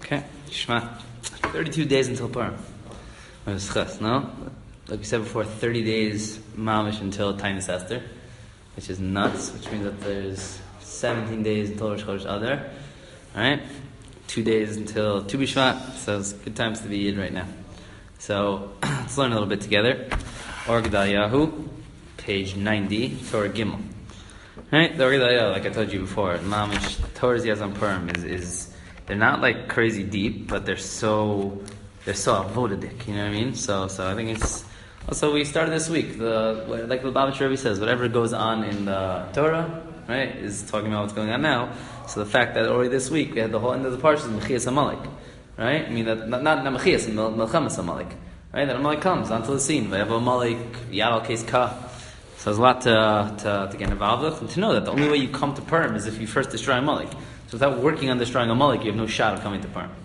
Okay, Shema. 32 days until Purim. No? Like we said before, 30 days mamish until Tainus Esther, which is nuts, which means that there's 17 days until Rosh Chodesh Adar. Alright? 2 days until Tu B'Shvat, so it's good times to be Yid right now. So, let's learn a little bit together. Or Gedayahu, page 90, Torah Gimel. Right? The Or Gedayahu, like I told you before, mamish, Torah's Yaz on Purim is they're not like crazy deep, but they're so avodadik, you know what I mean? So I think it's also we started this week. Like the Lubavitcher Rebbe says, whatever goes on in the Torah, right, is talking about what's going on now. So the fact that already this week we had the whole end of the parsha Mechias Amalek, right? I mean that not Mechias, Melchamas Amalek, right? That Amalek comes onto the scene. We have Amalek, Yad Kes Ka. So there's a lot to get involved with, and to know that the only way you come to Purim is if you first destroy Amalek. So without working on destroying Amalek, you have no shot of coming to Purim.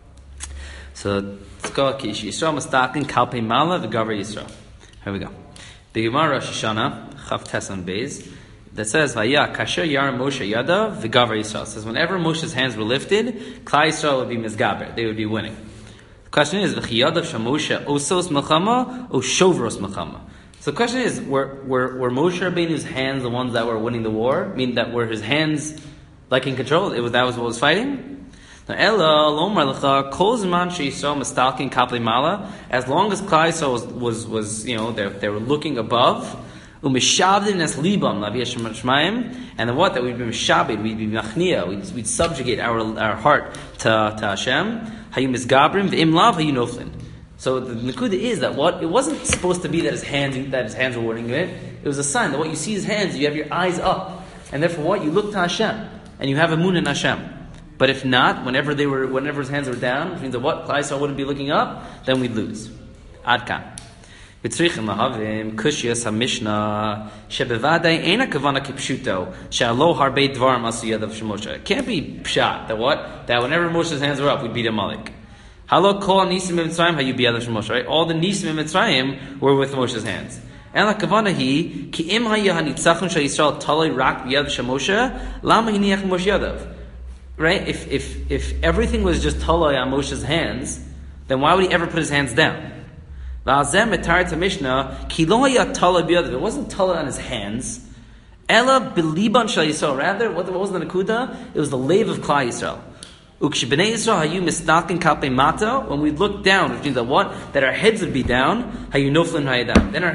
So let's go. Yisrael Mastakin Kalpei Mala v'Gavar Yisrael. Here we go. The Gemara Rosh Hashanah Chav Tesan Beis that says Vaya Kasher Yar Moshe Yada v'Gavar Yisrael. It says whenever Moshe's hands were lifted, Klal Yisrael would be Mizgaber. They would be winning. The question is V'Chiyadav Shamoshe Osos Melchama or Shovros Melchama. So the question is, were Moshe Rabbeinu's hands the ones that were winning the war? I mean, that were his hands like in control? That was what was fighting? Now, Ella Lomar Lecha Kol Zman Sheisrael Mistalkin Kaplei Mala. As long as Klal Yisrael was they were looking above. Umishavdin Es Libam Laviyash Shemaim. And then what? That we'd be mishabed, we'd be machnia, we'd subjugate our heart to Hashem. Hayu Misgabrim V'Im Lav Hayu Noflin. So the Nekuda is that it wasn't supposed to be that his hands were winning it. It was a sign that what you see his hands, you have your eyes up, and therefore what you look to Hashem and you have emunah in Hashem. But if not, whenever his hands were down, which means that what Klal Yisrael wouldn't be looking up, then we'd lose. Ad kan. V'tzrichim lahavim kushiyas hamishna shebevadei ena kavana kipshuto she'alo harbei dvarim asu yadav shemoshe. It can't be pshat that whenever Moshe's hands were up, we'd beat Amalek. Halo kol nisim mitzrayim hayu biyadav shemoshe. Right? All the nisim in Mitzrayim were with Moshe's hands. And la kavana hi ki im hayah hanitzachon shel Yisrael talei rak biyadav shemoshe lama hiniach Moshe yadav. Right? If everything was just talei on Moshe's hands, then why would he ever put his hands down? V'azem etaret hamishna ki lo hayah talei biyadav. It wasn't talei on his hands. Ela biliban shel Yisrael. Rather, what was the nekuda? It was the lave of Klal Yisrael. Ukshibnei Yisrael hayu misnakin kalpei mata. When we look down, which means that what? That our heads would be down. Hayu noflin hayadam. Then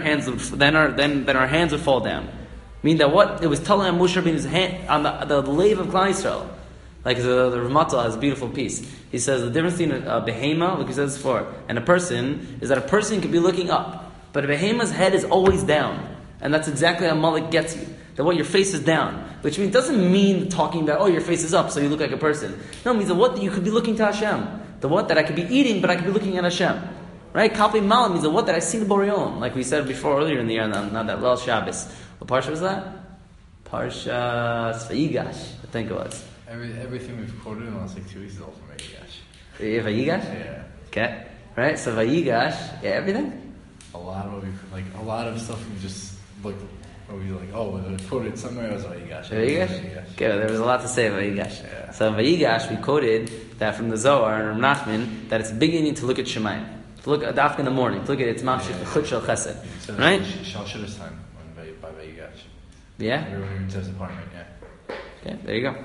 our hands would fall down. Meaning that what? It was talei on Moshe Rabbeinu's hand on the lave of Klal Yisrael. Like the Ramatal has a beautiful piece. He says the difference between a behema, like he says before, and a person is that a person can be looking up, but a behema's head is always down, and that's exactly how Malik gets you. That what your face is down, which means doesn't mean talking about your face is up so you look like a person. No, it means that what you could be looking to Hashem. The what that I could be eating, but I could be looking at Hashem. Right? Kalpei Mala means that what that I see the Boreon, like we said before earlier in the year, not that Lel Shabbos. What parsha was that? Parsha Vayigash, I think it was. Everything we've quoted in the last 2 weeks is all from Vayigash. Vayigash? Yeah. Okay. Right? So Vayigash, everything? A lot of stuff we just looked, where we quoted somewhere was Vayigash. Vayigash? Okay, there was a lot to say about Vayigash. Yeah. So in Vayigash, we quoted that from the Zohar and Rav Nachman, that it's beginning to look at Shemayim. To look at Dafka in the morning, to look at its Mamshich, the Chut Shel Chesed. Right? Shal Shidduch time by Vayigash. Yeah? Everyone who says apartment, yeah. Okay, there you go.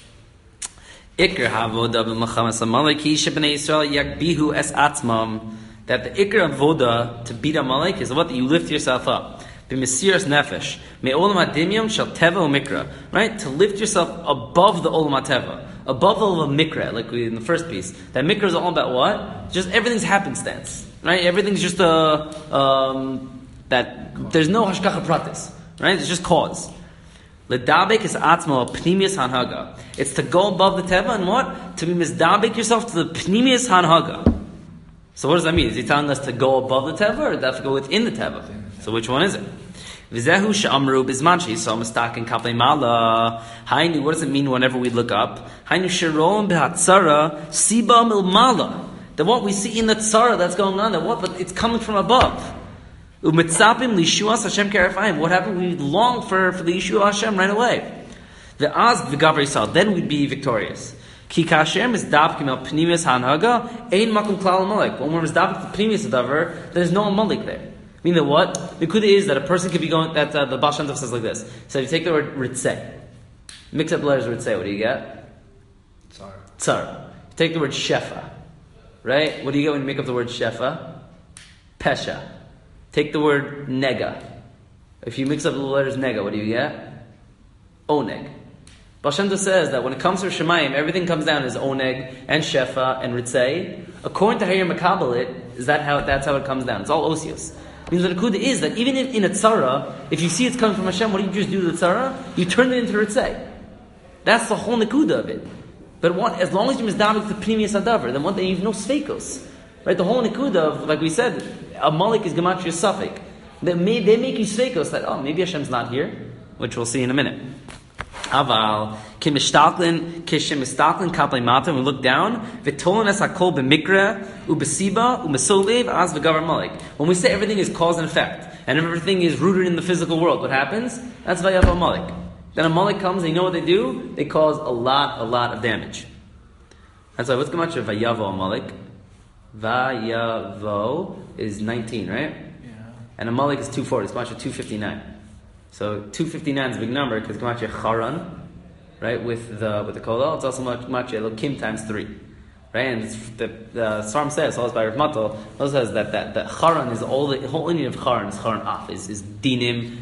Ikr havoda b'machamas Amalek shebnei Yisrael yakbihu es atzmam. That the ikr avoda to beat Amalek is what you lift yourself up. B'mesiras nefesh me'olam hadimyam shel teva u'mikra. Right, to lift yourself above the olam hateva, above the olam mikra, like we in the first piece. That mikra is all about what? Just everything's happenstance. Right, everything's just that there's no hashgacha pratis. Right, it's just cause. Ledabek is atzmo pnimius hanhaga. It's to go above the teva and what? To be mizdabek yourself to the pnimius hanhaga. So what does that mean? Is he telling us to go above the teva or to have to go within the teva? So which one is it? V'zehu she'amru bizman she'yisrael mistaken kapei mala. Hainu, what does it mean whenever we look up? Hainu she'roim behatzara siba milmala. That what we see in the tzara that's going on, but it's coming from above. Umitzapim lishuas Hashem kerefayim. What happened? We long for the Yeshua Hashem right away. The az v'gavar Yisrael. Then we'd be victorious. Ki kasher mizdabkim el pnimis hanhaga ein makum klal malik. When we're mizdabkim the pnimis adavar, there's no malik there. Meaning that what? The kuda is that a person could be going, that the Baal Shem Tov says like this. So if you take the word ritzeh, mix up letters ritzeh, what do you get? Tsar. You take the word shefa, right? What do you get when you make up the word shefa? Pesha. Take the word nega. If you mix up the letters nega, what do you get? Oneg. Baal Shem Tov says that when it comes to Shemayim, everything comes down as oneg and shefa and ritzeh. According to how you makabel it, that's how it comes down. It's all osios. Means the nekuda is that even in a tzara, if you see it's coming from Hashem, what do you just do to the tzara? You turn it into ritzeh. That's the whole nekuda of it. But what, as long as you mizdamik the pnimius adavar, then what? Then you have no sveikos, right? The whole nekuda of, like we said, a malik is gematria suffik. They make you sveikos that maybe Hashem's not here, which we'll see in a minute. Aval kimishtaklin kishimistaklin kaplei mata. We look down. V'tolan es hakol b'mikra ubesiba umesolev az v'gavar malik. When we say everything is cause and effect, and everything is rooted in the physical world, what happens? That's vayav malik. Then a malik comes, and you know what they do? They cause a lot of damage. That's why what's gematria vayavo malik? Vayavo is 19, right? Yeah. And a malik is 240. It's gematria 259. So 259 is a big number because gematria charan, right? With the kolal, it's also gematria elokim times 3, right? And the Svarim says, also by Rav Matal, also says that charan is the whole Indian of charan is charan af, is dinim,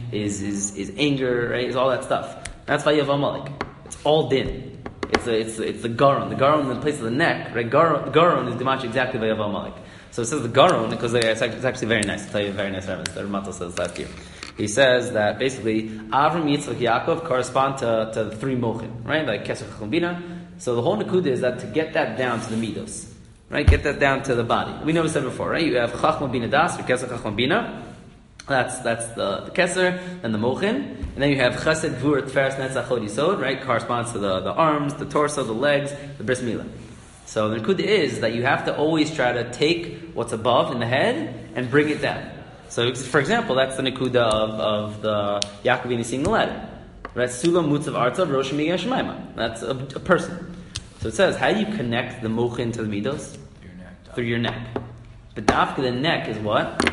is anger, right? Is all that stuff. That's why you have Amalek. It's all din. It's the garon. The garon in the place of the neck, right? The garon is gematria exactly by Amalek. So it says the garon because it's actually very nice. I'll tell you a very nice reference that Rav Matal says last year. He says that basically Avram, Yitzchak, Yaakov correspond to the three mochin, right? Like Kesach Chombina. So the whole nekuda is that to get that down to the midos, right? Get that down to the body. We never said before, right? You have Chachma Bina Das or Kesach Chombina. That's the Keser and the mochin, and then you have Chesed Gvur Tferes Netzach Chod Yisod, right? Corresponds to the arms, the torso, the legs, the bris milah. So the nekuda is that you have to always try to take what's above in the head and bring it down. So, for example, that's the nekuda of the Yaakovini seeing the ladder. Right? Sulam Mutzav Artav Rosh Miyah Shemaima. That's a person. So it says, how do you connect the mochin to the midos? Through your neck. But dafka, the neck is what?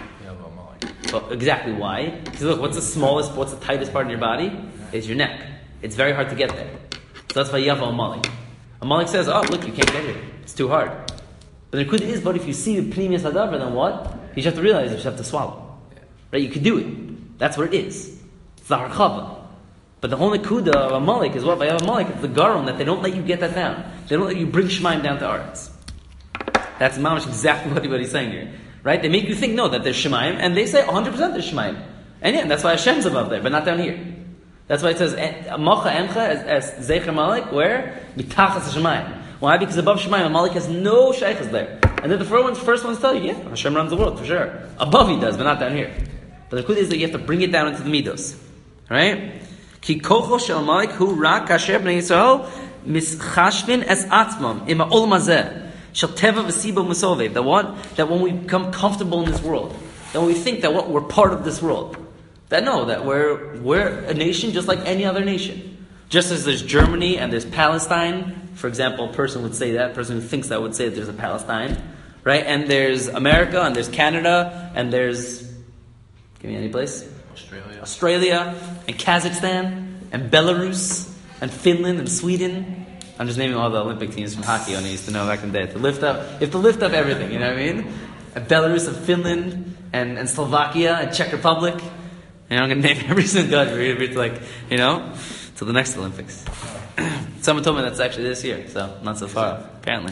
Well, exactly why? Because look, what's the tightest part in your body? Is your neck. It's very hard to get there. So that's why you have a malik. A malik says, look, you can't get here. It's too hard. But the nekuda is, but if you see the pnimius hadavar, then what? You just have to realize you just have to swallow. Right? You can do it. That's what it is. It's the harchava. But the whole nekuda of a malik is what? By a malik, it's the garon that they don't let you get that down. They don't let you bring shemaim down to arts. That's mamash exactly what he's saying here. Right? They make you think, no, that there's shemaim, and they say 100% there's shemaim. And yeah, that's why Hashem's above there, but not down here. That's why it says, Mocha Emcha as Zecher Malik, where? Mitachas Shemaim. Why? Because above Shemaim, Malik has no shaykhs there. And then the first ones tell you, yeah, Hashem runs the world, for sure. Above he does, but not down here. But the good is that you have to bring it down into the midos. Right? Ki kocho shel Malik hu rak kasher b'nei Yisrael mischashvin es atzmam ima ol mazeh shel teva v'sibo musovev. That when we become comfortable in this world, that when we think that we're part of this world, that we're a nation just like any other nation. Just as there's Germany and there's Palestine, for example, a person would say that, a person who thinks that would say that there's a Palestine, right? And there's America, and there's Canada, and there's, give me any place? Australia, and Kazakhstan, and Belarus, and Finland, and Sweden. I'm just naming all the Olympic teams from hockey I used to know back in the day. You have to lift up everything, you know what I mean? And Belarus, and Finland, and Slovakia, and Czech Republic. And I'm going to name every single country, till the next Olympics. Someone told me that's actually this year, so not so far, apparently.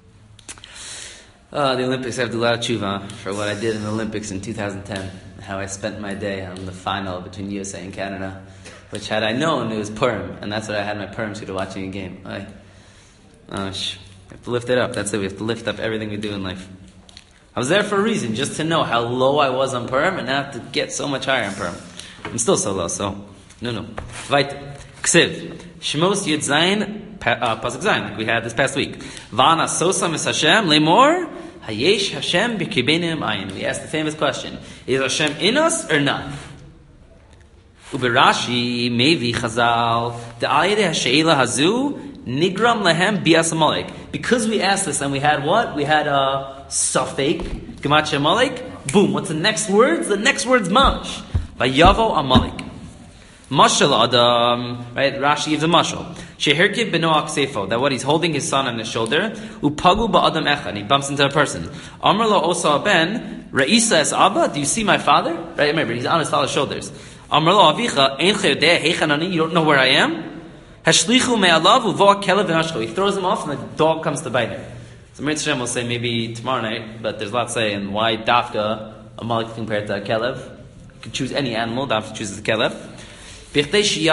The Olympics, I have to do a lot of tshuva for what I did in the Olympics in 2010, how I spent my day on the final between USA and Canada, which had I known, it was Purim, and that's what I had my Purim suit watching a game. We have to lift it up, that's it, we have to lift up everything we do in life. I was there for a reason, just to know how low I was on Purim, and now to get so much higher on Purim. I'm still so low, so, no. Weiter. Ksiv. Shemos Yud Zayin, Pasuk Zayin, like we had this past week. Vana Sosa Mis Hashem, Lemor, Hayesh Hashem B'Kibenim Ayin. We asked the famous question, is Hashem in us or not? Uberashi, Mevi Chazal, Da'ayde HaShe'ila Hazu, Nigram lahem bias Amalek. Because we asked this and we had what? We had a suffix, Gematria Amalek. Boom, what's the next words? The next word's mamash. Vayavo Amalek. Mashal Adam, right? Rashi gives a mashal. Sheherkiv beno aksefo, that what he's holding his son on his shoulder. Upagu ba'adam echad, he bumps into a person. Amar lo osa ben, Ra'isa es Abba, do you see my father? Right, remember, he's on his father's shoulders. Amar lo avicha, ein chayodeh heichanani, you don't know where I am? Hashlichu me'alav uvo kelev v'nashcho, he throws him off and the dog comes to bite him. So Meretz Hashem will say maybe tomorrow night, but there's a lot saying why dafka Amalek compared to a kelev. You can choose any animal, dafka chooses a kelev. Why did he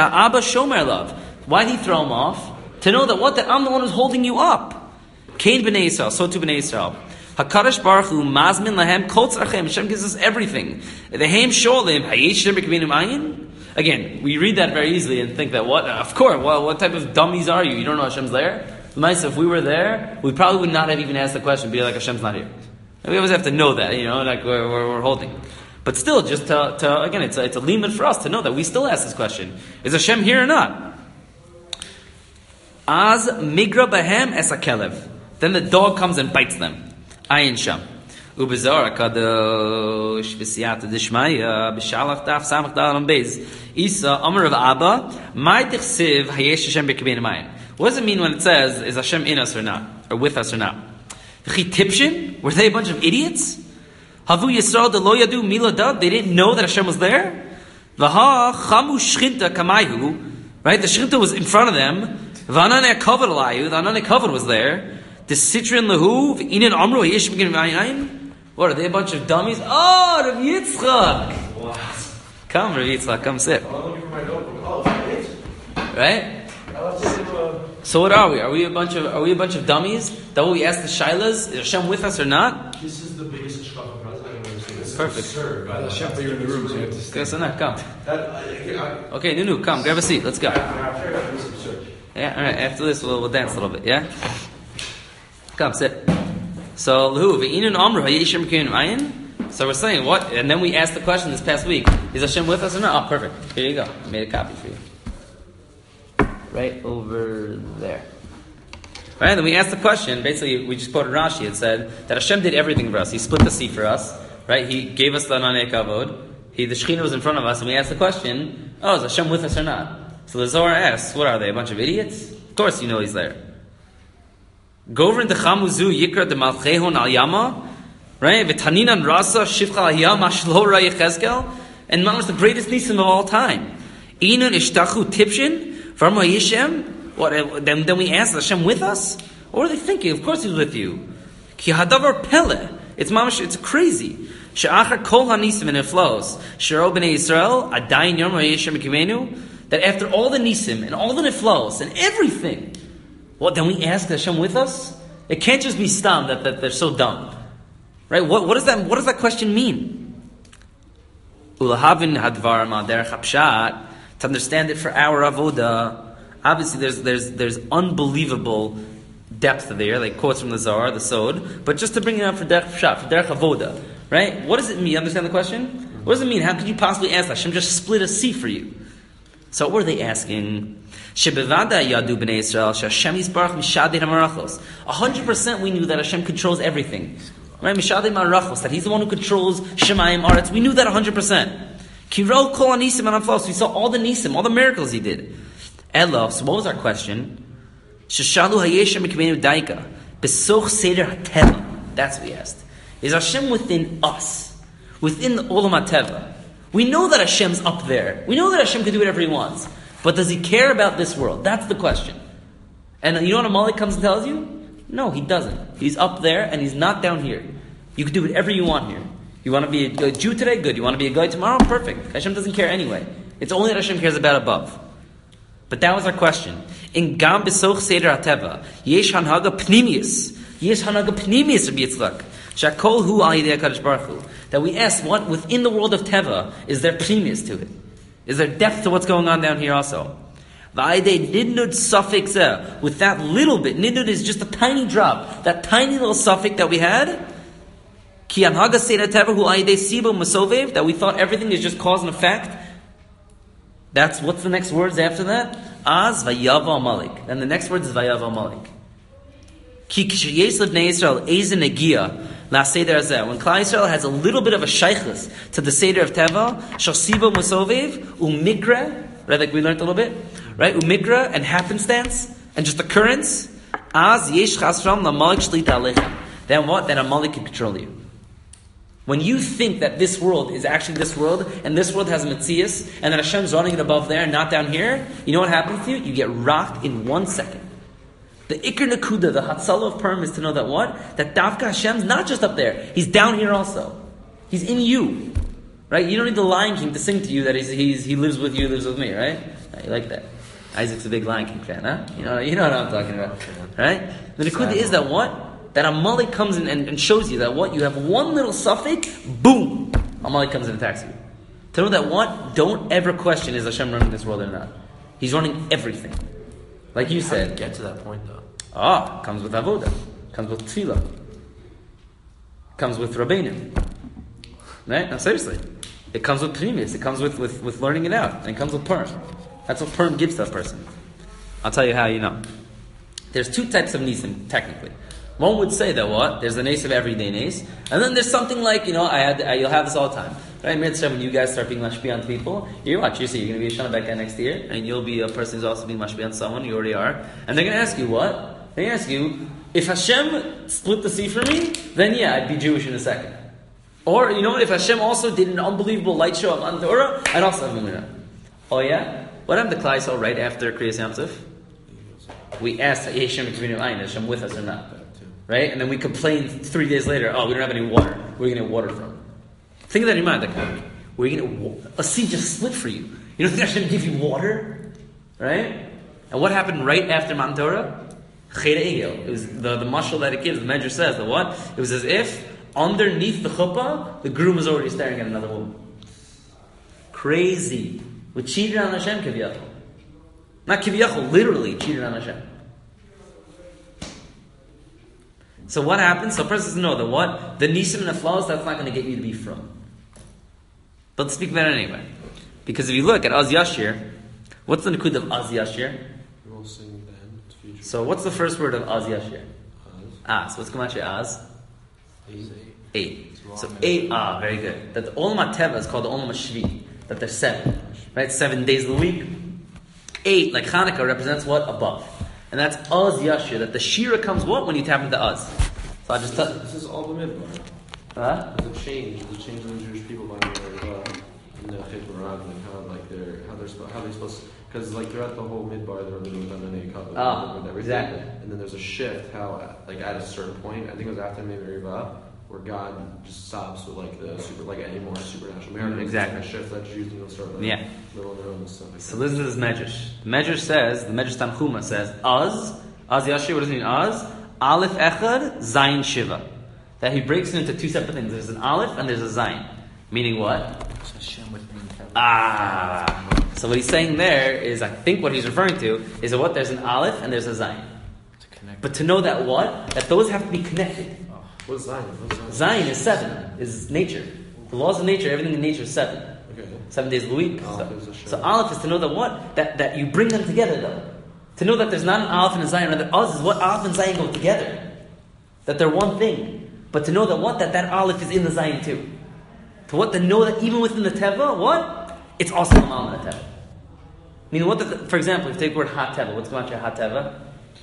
throw him off? To know that what? That I'm the one who's holding you up. Kain b'nei Yisrael, so too b'nei Yisrael. HaKadosh Baruch Hu mazmin lahem kol tzarchem. Hashem gives us everything. Again, we read that very easily and think that what? Of course, well, what type of dummies are you? You don't know Hashem's there? If we were there, we probably would not have even asked the question, be like, Hashem's not here. And we always have to know that, like we're holding. But still, just to again, it's a limit for us to know that we still ask this question: is Hashem here or not? Az migra bahem es akelev. Then the dog comes and bites them. Ayin sham. Ubezar kadosh v'siyata dishmaya b'shalach daf samach dalam beis. Isa Amar of Abba my tichsiv hayesh Hashem b'kibin mayin. What does it mean when it says is Hashem in us or not, or with us or not? V'chitipshin, were they a bunch of idiots? Havu Yisrael de lo yadu milada. They didn't know that Hashem was there. Vaha chamu shchinta kamayhu. Right, the shchinta was in front of them. V'anane kavod alayu. The anane kavod was there. The citrin lahu v'inen amru hayesh b'kibin mayin. What are they? A bunch of dummies? Oh, Rav Yitzchak. Come, Rav Yitzchak, come sit. Right. So what are we? Are we a bunch of dummies? That what we ask the shailas? Is Hashem with us or not? This is the biggest shkach. Perfect. Hashem, you're in the room, so you have to stay. Come. Okay, Nunu, come, grab a seat. Let's go. Yeah, all right. After this, we'll dance a little bit. Yeah. Come, sit. So we're saying what? And then we asked the question this past week: is Hashem with us or not? Oh, perfect. Here you go. I made a copy for you. Right over there. Right, then we asked the question, basically we just quoted Rashi, it said that Hashem did everything for us. He split the sea for us, right? He gave us the Ananei Kavod. The Shekhinah was in front of us, and we asked the question, oh, is Hashem with us or not? So the Zohar asks, what are they, a bunch of idiots? Of course you know He's there. Govrin dechamuzu yikra de malchehon al yama, right? V'taninan rasa shivcha al yama shlo ra Yechezkel, and Mamash the greatest nisim of all time. Inun ishtachu tipshin, Varma Yishem. What? Then we ask, Hashem with us? What are they thinking? Of course He's with you. Ki hadavar pele. It's mamash. It's crazy. She'achar kol hanisim, and it flows. Shero b'nei Yisrael adayin yom ha'yeshem b'kimenu. That after all the nisim and all the niflos and everything, what? Then we ask Hashem with us? It can't just be stam that they're so dumb, right? What does that? What does that question mean? Ulahavin hadvar ma derech hapshat. To understand it for our avoda, obviously there's unbelievable depth there, like quotes from the Zohar, the Sod. But just to bring it up for derech pshat, for derech avoda, right? What does it mean? You understand the question? What does it mean? How could you possibly ask Hashem just split a sea for you? So what are they asking? 100% we knew that Hashem controls everything, right? Mishadei marachos, that He's the one who controls Shemayim Aretz. We knew that 100%. Kiro kol anisim anaflos. We saw all the nisim, all the miracles He did. Elo. So what was our question? Sheshalu hayeshem mikmenu daika besoch seder hateva. That's what we asked. Is Hashem within us, within the olam hateva? We know that Hashem's up there. We know that Hashem can do whatever He wants. But does He care about this world? That's the question. And you know what Amalek comes and tells you? No, He doesn't. He's up there and He's not down here. You can do whatever you want here. You want to be a Jew today? Good. You want to be a guy tomorrow? Perfect. Hashem doesn't care anyway. It's only that Hashem cares about above. But that was our question. In Gam Besoch Seder HaTeva, Yesh Hanhaga Pnimius. Yesh Hanhaga Pnimius Rabbi Yitzchak. Shakol Hu Al Yidei HaKadosh Baruch Hu. That we ask, what within the world of Teva is there Pnimius to it? Is there depth to what's going on down here also? V'ayidei Nidnud Suffix with that little bit. Nidnud is just a tiny drop. That tiny little suffix that we had. Ki Hanhaga Seder HaTeva Hu Al Yidei Sibo Masovev. That we thought everything is just cause and effect. What's the next words after that? Az vayava Amalek. Then the next word is vayava Amalek. Ki k'sheyes lebnei Yisrael ezen negia la seder hazeh. When Klal Yisrael has a little bit of a shaykhus to the seder of Teva, shasiba musovev umikra, right? Like we learned a little bit, right? Umikra and happenstance and just occurrence. Az yesh chasram lamalek shlita alechem. Then what? Then Amalek can control you. When you think that this world is actually this world, and this world has Metzias, and that Hashem's running it above there and not down here, you know what happens to you? You get rocked in 1 second. The Iker Nakuda, the Hatzalah of Purim, is to know that what? That Davka Hashem's not just up there, He's down here also. He's in you. Right? You don't need the Lion King to sing to you that he lives with you, lives with me, right? You like that. Isaac's a big Lion King fan, huh? You know what I'm talking about. Right? The Nakuda is that what? That Amalek comes in and shows you that what? You have one little suffix, boom! Amalek comes and attacks you. To know that what? Don't ever question, is Hashem running this world or not? He's running everything. Like you said. How do you get to that point though? Comes with Avodah. Comes with Tefillah. Comes with Rabbeinu. Right? No, seriously. It comes with Pneumius. It comes with learning it out. And it comes with Purim. That's what Purim gives to a person. I'll tell you how you know. There's 2 types of Nisim, technically. One would say that what? There's the nace of everyday nace. And then there's something like, you'll have this all the time. Right? Mitzvah, when you guys start being mashpi on people, you watch, you see, you're going to be a Shana Becca next year, and you'll be a person who's also being mashpi on someone, you already are. And they're going to ask you what? They're going to ask you, if Hashem split the sea for me, then yeah, I'd be Jewish in a second. Or, you know what, if Hashem also did an unbelievable light show of Mount Torah, I'd also have Emunah. Oh yeah? What happened to Klal Yisrael right after Kriyas Yam Suf? We asked, Hashem Hashem with us or not? Right? And then we complained 3 days later, we don't have any water. Where are you going to get water from? Think of that in your mind. Like, where are you going to a sea just split for you. You don't think I should give you water? Right? And what happened right after Mount Torah? Cheda Egel. It was the mashal that it gives. The Medrash says that what? It was as if underneath the chuppah, the groom was already staring at another woman. Crazy. We cheated on Hashem, Kiviyachol. Not Kiviyachol, literally cheated on Hashem. So what happens? So a person doesn't know that what? The nisim and the flaws, that's not going to get you to be from. But let's speak about it anyway. Because if you look at Az Yashir, what's the nikud of Az Yashir? We'll sing then. So what's the first word of Az Yashir? Az. What's Kamachi Az? 8. So 8, very good. That the Olam HaTeva is called the Olam HaShvi. That there's 7. Right? 7 days of the week. 8, like Hanukkah, represents what? Above. And that's Az Yashir, that the Shira comes what? When you tap into Az. So I just tell This is all the midbar. Huh? The change in the Jewish people by in the Chet Barag, and how they're supposed to, because like throughout the whole midbar they're living with them and with everything. Exactly. And then there's a shift how like at a certain point, I think it was after maybe Riva, where God just stops with like the super, like any more supernatural miracles. Exactly. A shift that Jews need to start like little their own stuff. Like So listen to this Medrash. The Medrash says, the Medrash Tanchuma says, Az Yashir, what does it mean? Az, Aleph Echad, Zayin Shiva. That he breaks it into 2 separate things. There's an Aleph and there's a Zayin. Meaning what? So what he's saying there is, I think what he's referring to, is that what? There's an Aleph and there's a Zayin. But to know that what? That those have to be connected. What's Zion? Zion is 7, is nature. The laws of nature, everything in nature is 7. Okay. 7 days of the week. So Aleph is to know that what? That you bring them together though. To know that there's not an Aleph and a Zion, rather Az is what Aleph and Zion go together. That they're one thing. But to know that what? That Aleph is in the Zion too. To what? To know that even within the Teva, what? It's also the Ma'am of the Teva. Meaning what? For example, if you take the word Hot Teva, what's going on your Hot Teva?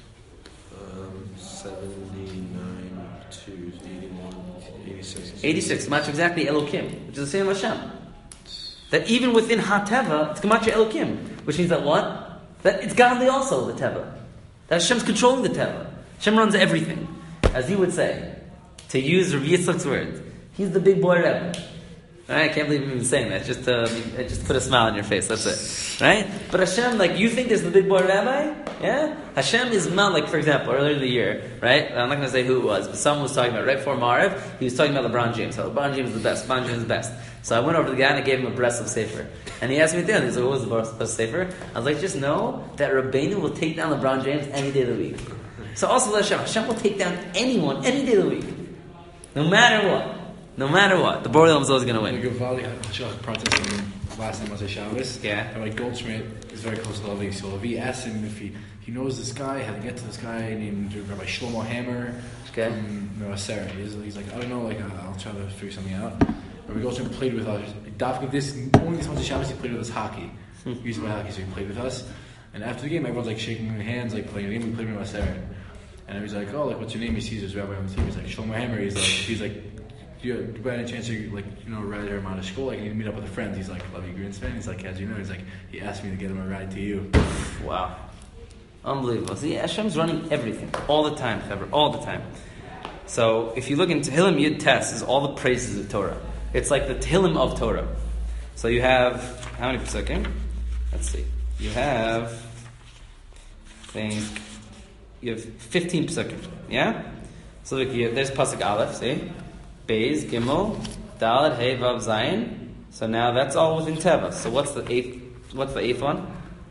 79, 2, 81, 86. 86, match exactly Elokim, which is the same as Hashem. That even within HaTeva, it's Gematria Elokim, which means that what? That it's godly also, the Teva. That Hashem's controlling the Teva. Hashem runs everything. As you would say, to use Rav Yitzchak's words, he's the big boy Rebbe. Right? I can't believe I'm even saying that. Just put a smile on your face. That's it. Right? But Hashem, like, you think there's the big boy rabbi? Yeah? Hashem is not, like, for example, earlier in the year, right? I'm not going to say who it was, but someone was talking about, right before Maariv, he was talking about LeBron James. How LeBron James is the best. LeBron James is the best. So I went over to the guy and I gave him a breast of Sefer. And he asked me at the end, he said, what was the breast of Sefer? I was like, just know that Rabbeinu will take down LeBron James any day of the week. So also Hashem will take down anyone any day of the week. No matter what. No matter what. The Borei Olam is always going to win. The Gavali protesting. last night was a Shabbos. Yeah. And my Goldschmidt is very close to Levi, so Levi asked him if he knows this guy, how to get to this guy named Rabbi Shlomo Hammer from Sarah. He's like, I don't know, like I'll try to figure something out. Rabbi Goldschmidt played with us. Only this month of Shabbos he played with us hockey. He used to play hockey, so he played with us. And after the game, everyone's like shaking their hands, like playing a game. We played with Sarah. And he's like, oh, like what's your name? He sees his rabbi on the team. He's like, Shlomo Hammer. He's like, do you by any chance you ride him out of school? Like, you need to meet up with a friend. He's like, love you, Greens fan. He's like, as you know, he's like, he asked me to get him a ride to you. Wow. Unbelievable. See, Hashem's running everything. All the time, Chaver. All the time. So, if you look into Tehillim Yud Tes, is all the praises of Torah. It's like the Tehillim of Torah. So you have, how many pesukim? Let's see. You have, I think, you have 15 pesukim. Yeah? So look, there's pasuk Aleph, see? Beis, Gimel, Daled, Hey, Vav, Zayin. So now that's all within Teva. So what's the eighth one?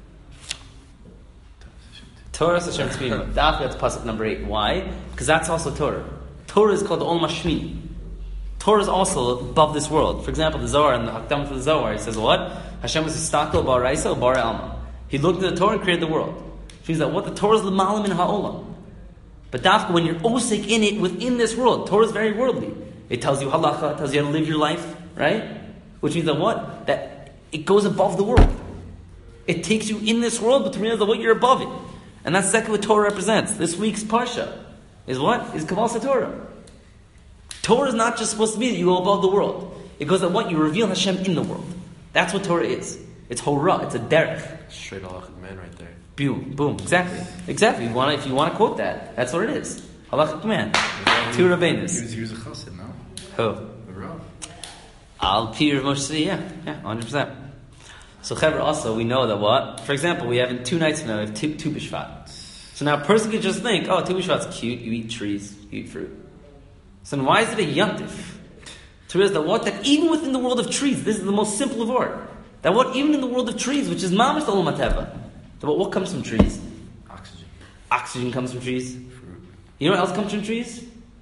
Torah Hashem Tzmima. That's pasuk number 8. Why? Because that's also Torah. Torah is called the Olam Hashmini. Torah is also above this world. For example, the Zohar, and the Hakdam for the Zohar, it says what? Hashem was Istakel Bar Raisa Bar Alma. He looked at the Torah and created the world. Which means that what the Torah is l'malam in ha'olam. But dafka, when you're osik in it, within this world, Torah is very worldly. It tells you halacha, it tells you how to live your life, right? Which means that what? That it goes above the world. It takes you in this world, but to realize that what you're above it. And that's exactly what Torah represents. This week's Parsha is what? Is Kabbalah Torah. Torah is not just supposed to be that you go above the world. It goes that what? You reveal Hashem in the world. That's what Torah is. It's Horah, it's a derech. Straight halakhic man right there. Boom, exactly. If you want to quote that, that's what it is. Halakhic man. Two Rabbeinus. He was a chassid, no? Who? The Rav. Al Pir Moshe, yeah, 100%. So Chaver, also, we know that what? For example, we have in 2 nights from now, we have Tu B'Shvat. So now a person could just think, oh, Tu B'Shvat's cute, you eat trees, you eat fruit. So then why is it a yontif? To realize that what? That even within the world of trees, this is the most simple of all. That what? Even in the world of trees, which is mamash olam hateva, that what comes from trees? Oxygen. Oxygen comes from trees. Fruit. You know what else comes from trees?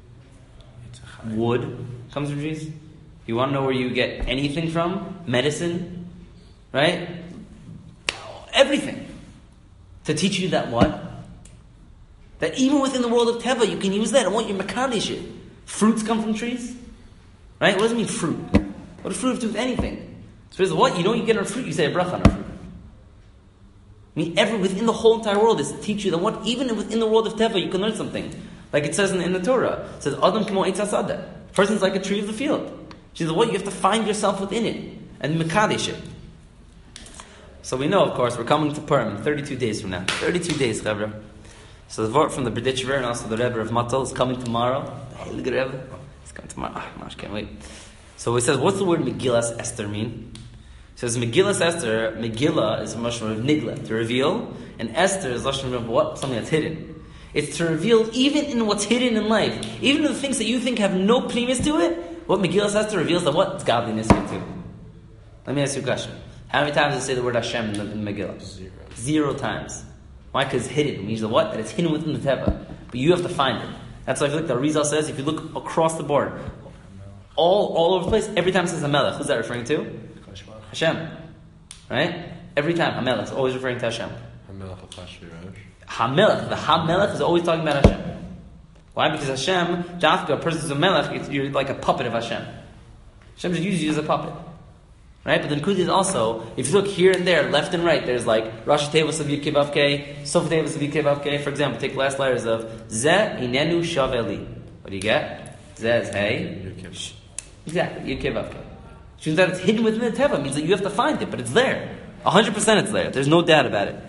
Wood comes from trees. You want to know where you get anything from? Medicine, right? Everything. To teach you that what? That even within the world of Teva, you can use that. And what? You're Makadish it. Fruits come from trees. Right? What does it mean, fruit? What does fruit have to do with anything? So what? You know you get on a fruit, you say a bracha on a fruit. I mean, within the whole entire world is to teach you that what? Even within the world of Teva, you can learn something. Like it says in the Torah. It says, Adam kimo eitz hasada. Person's like a tree of the field. She says, what? You have to find yourself within it. And Makadish it. So we know, of course, we're coming to Purim 32 days from now. 32 days, Rebbe. So the word from the Berditchever and also the Rebbe of Matal is coming tomorrow. Hey, look at Rebbe. He's coming tomorrow. Gosh, can't wait. So he says, what's the word Megillas Esther mean? He says, Megillas Esther, Megillah is a mushroom of nigla, to reveal, and Esther is a mushroom of what? Something that's hidden. It's to reveal even in what's hidden in life, even in the things that you think have no premise to it, what Megillas Esther reveals that what? It's godliness here too. Let me ask you a question. How many times does it say the word Hashem in Megillah? 0 times. Why? Because it's hidden. It means the what? That it's hidden within the Teva. But you have to find it. That's why I feel like the Arizal says, if you look across the board, all over the place, every time it says HaMelech, who's that referring to? Hashem. Right? Every time, HaMelech is always referring to Hashem. HaMelech, the HaMelech is always talking about Hashem. Why? Because Hashem, Dafka, a person's a Melech, you're like a puppet of Hashem. Hashem just uses you as a puppet. Right? But then Kudi is also, if you look here and there, left and right, there's like Rashi Tevos of Yud Vav Kei, Sof Tevos of Yud Vav Kei. For example, take the last letters of Zeh Inenu Shaveli. What do you get? Zeh is Hey. Exactly, Yud Vav Kei. Which means that it's hidden within the Teva. It means that you have to find it, but it's there. 100% it's there. There's no doubt about it.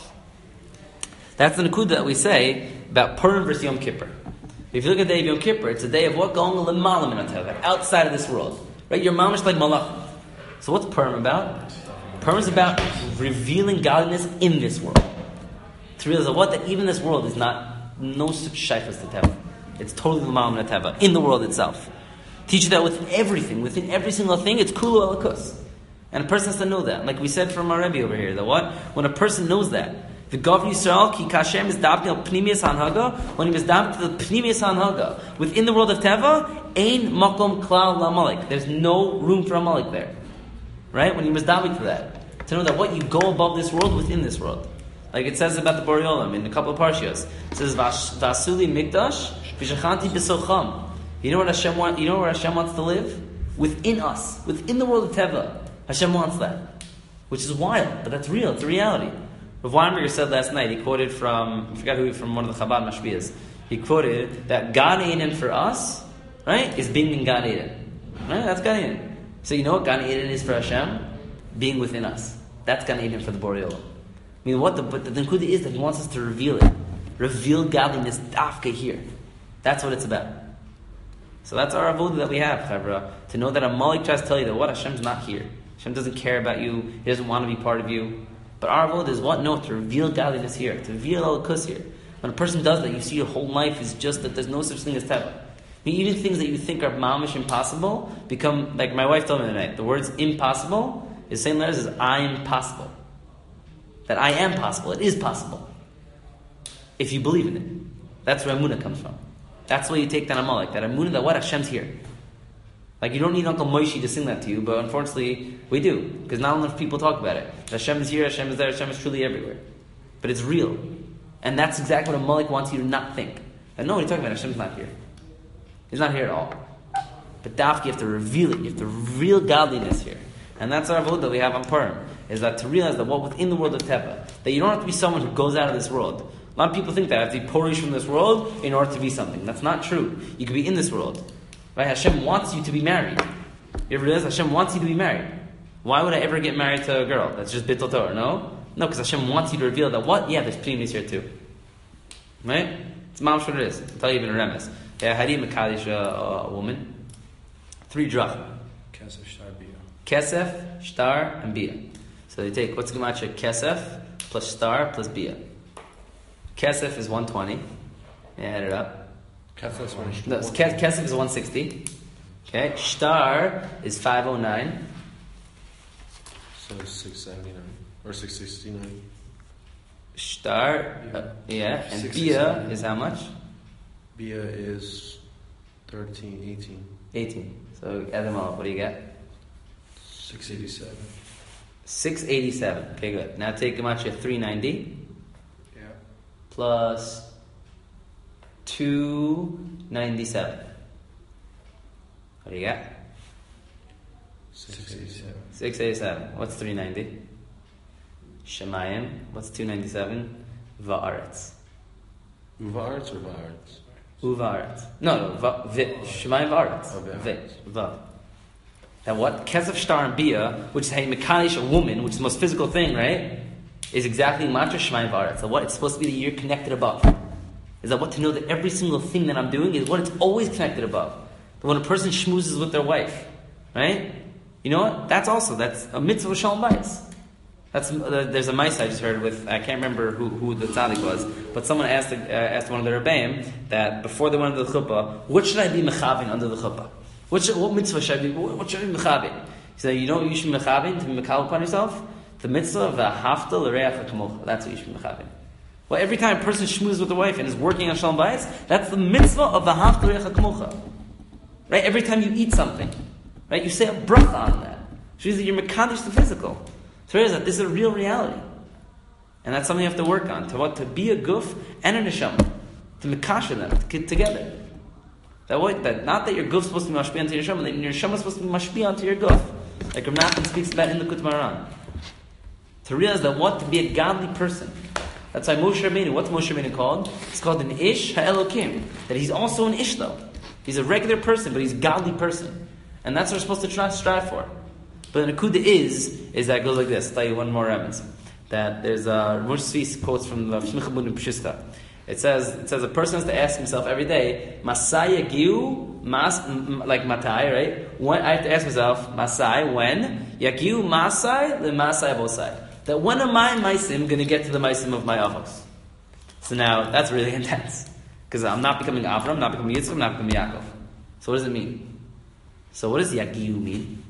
That's the Nakuda that we say about Purim versus Yom Kippur. If you look at the day of Yom Kippur, it's a day of what? Going l'malam in Teva, outside of this world. Right? You're mamish like malachim. So what's Purim about? Purim is about revealing godliness in this world. To realize that what? That even this world is no such shaykhs to Teva. It's totally l'malam in Teva, in the world itself. Teach you that with everything, within every single thing, it's kulu elikus. And a person has to know that. Like we said from our Rebbe over here, that what? When a person knows that, the Gavri Yisrael, ki kashem is dabti al pnimius hanhaga, when he was dabti to the pnimius hanhaga, within the world of Teva, ein makom klal la malik. There's no room for a malik there. right? When you misdavi to that. To know that what you go above this world within this world. Like it says about the Borei Olam in a couple of parshios. It says, Vasuli Mikdash, Vishachanti B'Socham. You know what Hashem wants? You know where Hashem wants to live? Within us. Within the world of Teva. Hashem wants that. Which is wild, but that's real. It's a reality. Rav Weinberger said last night, he quoted from, I forgot who, from one of the Chabad Mashpiyas. He quoted that Gan Eden for us, right, is being in Gan Eden. Right? That's Gan Eden. So you know what Gan Eden is for Hashem? Being within us. That's Gan Eden for the Borei Olam. I mean, but the Nekuda is that He wants us to reveal it. Reveal godliness dafka here. That's what it's about. So that's our avodah that we have, Chavra. To know that a Malik tries to tell you that what? Hashem's not here. Hashem doesn't care about you. He doesn't want to be part of you. But our avodah is what? No, to reveal godliness here. To reveal al-kus here. When a person does that, you see your whole life is just that there's no such thing as teva. I mean, even things that you think are mamish impossible become, like my wife told me tonight, the words impossible is the same letters as I am possible. That I am possible. It is possible. If you believe in it. That's where Amunah comes from. That's why you take that Amalek. That Amunah that what? Hashem's here. Like you don't need Uncle Moshe to sing that to you, but unfortunately we do. Because not enough people talk about it. Hashem is here, Hashem is there, Hashem is truly everywhere. But it's real. And that's exactly what Amalek wants you to not think. And no, what are you talking about? Hashem's not here. He's not here at all. But dafki, you have to reveal it. You have to reveal godliness here. And that's our vote that we have on Purim. Is that to realize that what within the world of Teva, that you don't have to be someone who goes out of this world. A lot of people think that I have to be porish from this world in order to be something. That's not true. You can be in this world. Right? Hashem wants you to be married. You ever realize Hashem wants you to be married? Why would I ever get married to a girl? That's just bittul Torah, no? No, because Hashem wants you to reveal that what? Yeah, there's pnimis here too. Right? It's mamash what it is. I'll tell you even a remes. Yeah, how do you mekadesh a woman? 3 drachim. Kesef, Shtar, Bia. Kesef, Shtar, and Bia. So you take, what's the gematria? Kesef plus Shtar plus Bia. Kesef is 120. Yeah, add it up. Kesef is 160. Okay. Shtar is 509. So 679 or 669. Shtar, yeah, and Bia is how much? Bia is 18. 18. So add them all up. What do you get? 687. 687. Okay, good. Now take gematria 390. Yeah. Plus 297. What do you got? 687. 687. What's 390? Shemayim. What's 297? Va'aretz. Uvaretz or Varetz? Uvaretz. No. Shemayim va'aretz. Oh, Vav. Now what? Kesef, Shtar, and Bia, which is how you mekadesh a woman, which is the most physical thing, right? Is exactly matra Shemayim va'aretz. So what? It's supposed to be that you're connected above. Is that what? To know that every single thing that I'm doing is what? It's always connected above. But when a person schmoozes with their wife, right? You know what? That's a mitzvah shalom bayis. There's a mice I just heard with, I can't remember who the tzaddik was, but someone asked one of the rebbeim that before they went into the chuppah, what should I be mechavin under the chuppah? What mitzvah should I be? What should I be mechavin? He said, you know what you should be mechavin to be mekal upon yourself? The mitzvah of hafta l'reach ha'kamocha. That's what you should be mechavin. Well, every time a person shmoozes with a wife and is working on shalom bayis, that's the mitzvah of the hafta l'reach ha'kamocha. Right? Every time you eat something, right? You say a bracha on that. Which means that you're mekadesh the physical. So realize that this is a real reality. And that's something you have to work on. To be a guf and a neshama. To mekasher them together. That not that your guf is supposed to be mashpi onto your neshama, that your neshama is supposed to be mashpi onto your guf. Like Rav Nachman speaks about in the Kut Maran. To realize that to be a godly person. That's why Moshe Rabbeinu, what's Moshe Rabbeinu called? It's called an ish ha'elokim. That he's also an ish though. He's a regular person, but he's a godly person. And that's what we're supposed to strive for. But the Nakuda is that it goes like this. I'll tell you one more evidence. That there's Moshe Tzvi quotes from the Shmicha Bun Pshista. It says a person has to ask himself every day, Masai yagiu like matai, right? When I have to ask myself, Masai, when? Yagiu masai le masai bosai. That when am I maisim going to get to the maisim of my avos? So now that's really intense. Because I'm not becoming Avram, I'm not becoming Yitzchak, I'm not becoming Yaakov. So what does it mean? So what does yagiu mean?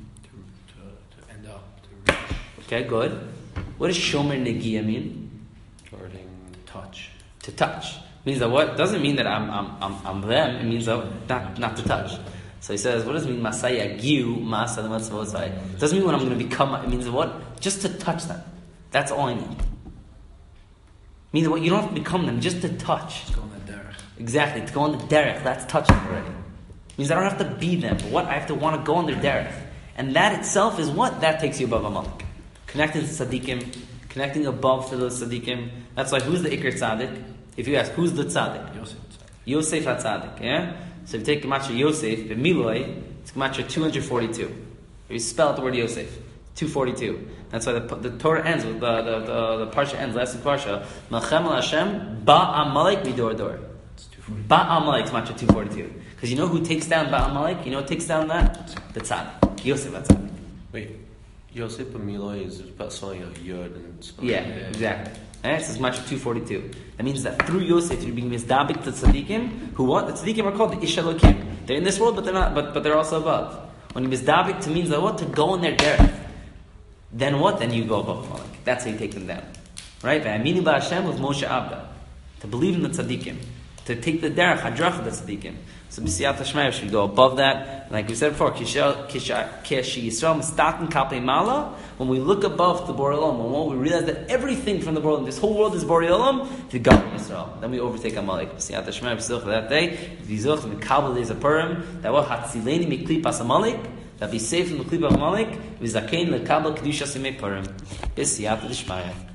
To end up. To reach. Okay, good. What does shomer negia mean? Guarding. Touch. To touch. Means that what? Doesn't mean that I'm them. It means that not to touch. So he says, what does it mean, Masaya Giu, Masa the Matzvozai? It doesn't mean when I'm going to become, it means what? Just to touch them. That's all I need. It means what? You don't have to become them, just to touch. Go on that derech. Exactly, to go on the derech, that's touching already. It means I don't have to be them, but what? I have to want to go on their derech. And that itself is what? That takes you above Amalek. Connecting to Tzaddikim, connecting above to those Tzaddikim. That's why, who's the Iker Tzaddik? If you ask, who's the Tzaddik? Yosef HaTzaddik, yeah? So if you take Gematria Yosef, B'miloi, it's Gematria 242. If you spell out the word Yosef, 242. That's why the Torah ends with the Parsha ends, last week Parsha, Melchem al Hashem, Ba'amalek midor dor. Ba'amalek is Gematria 242. Because you know who takes down Ba'amalek? You know who takes down that? The Tzaddik. Yosef HaTzaddik. Wait, Yosef B'miloi is about spelling a yod and spelling. Yeah, exactly. And it's Gematria 242. That means that through Yosef you're being mizdabik to tzaddikim, who what? The tzaddikim are called the Ish Elokim. They're in this world, but they're not. But they're also above. When you mizdabik to means that what? To go in their derech. Then what? Then you go above Amalek. That's how you take them down, right? Ve'aminu ba'Hashem with Moshe Abda, to believe in the tzaddikim, to take the derech hadrach of the tzaddikim. So b'siyat hashmaya should go above that. Like we said before, Kishi Yisrael mistaken kapei mala. When we look above the Borei Olam, when we realize that everything from the Borei Olam, this whole world is Borei Olam, to God Yisrael, then we overtake Amalek. B'siyat hashmaya still for that day. V'yizoch mikabel days of Purim. That what hatzileni miklipas Amalek. That be safe from the klipa of Amalek. V'zakein lekabel kedusha simei Purim. B'siyat hashmaya.